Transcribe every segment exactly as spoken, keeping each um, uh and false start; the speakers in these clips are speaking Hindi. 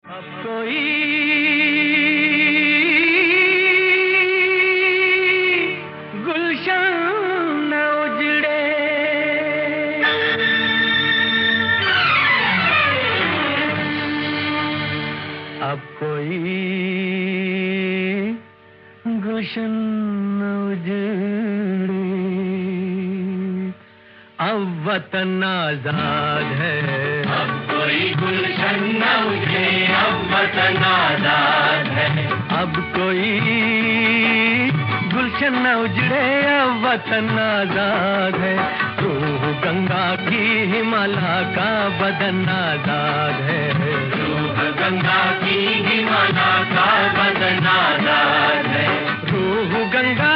अब कोई गुलशन न उजड़े, अब कोई गुलशन न उजड़े, अब वतन आजाद है। अब कोई गुलशन न उजड़े, अब वतन आजाद है। अब कोई गुलशन न उजड़े, अब वतन आजाद है। रूह गंगा की हिमालय का बदन आजाद है। रूह गंगा की हिमालय का बदन आजाद है। रूह गंगा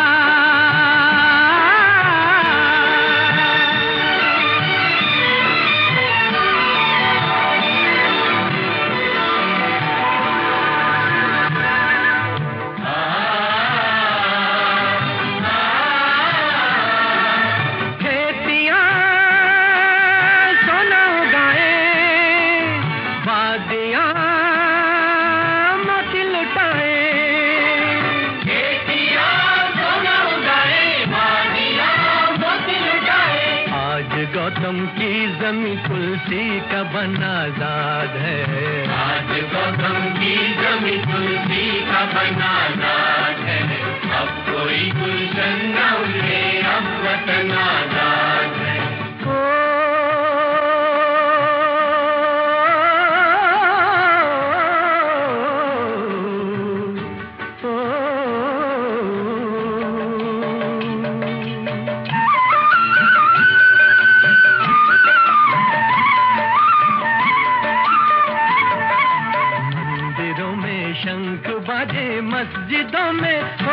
गौतम की जमी तुलसी का बन आजाद है। आज गौतम की जमी तुलसी का बन आजाद है। अब कोई गुलशन न उजड़े, अब वतन आजाद है। शंख बाजे मस्जिदों में हो,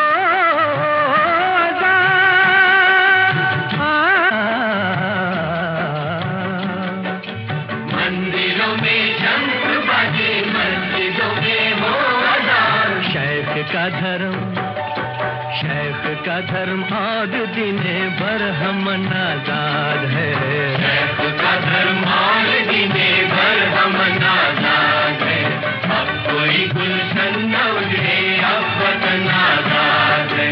मंदिरों में शंख बाजे मस्जिदों में हो अज़ान। शेख का धर्म, शेख का धर्म और दिने भर हम आजाद है। शेख का धर्म और दिने भर हम आजाद है। अब कोई गुलशन न उजड़े, अब वतन आजाद है।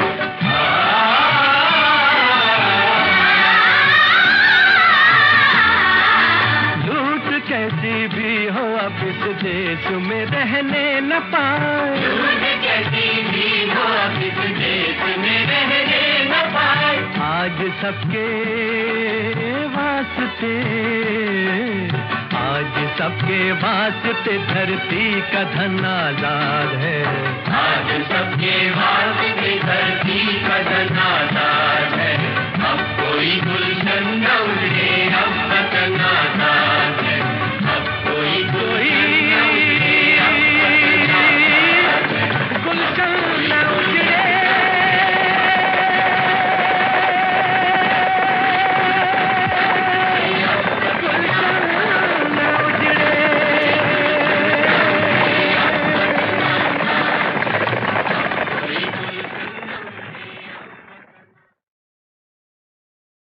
लूट कैसी भी हो अब इस देश में रहने न पाए। लूट कैसी भी हो अब इस देश में रहने न पाए। आज सबके वास्ते, आज सबके वास्ते धरती का धन आजाद है। आज सबके वास्ते धरती का धन आजाद है।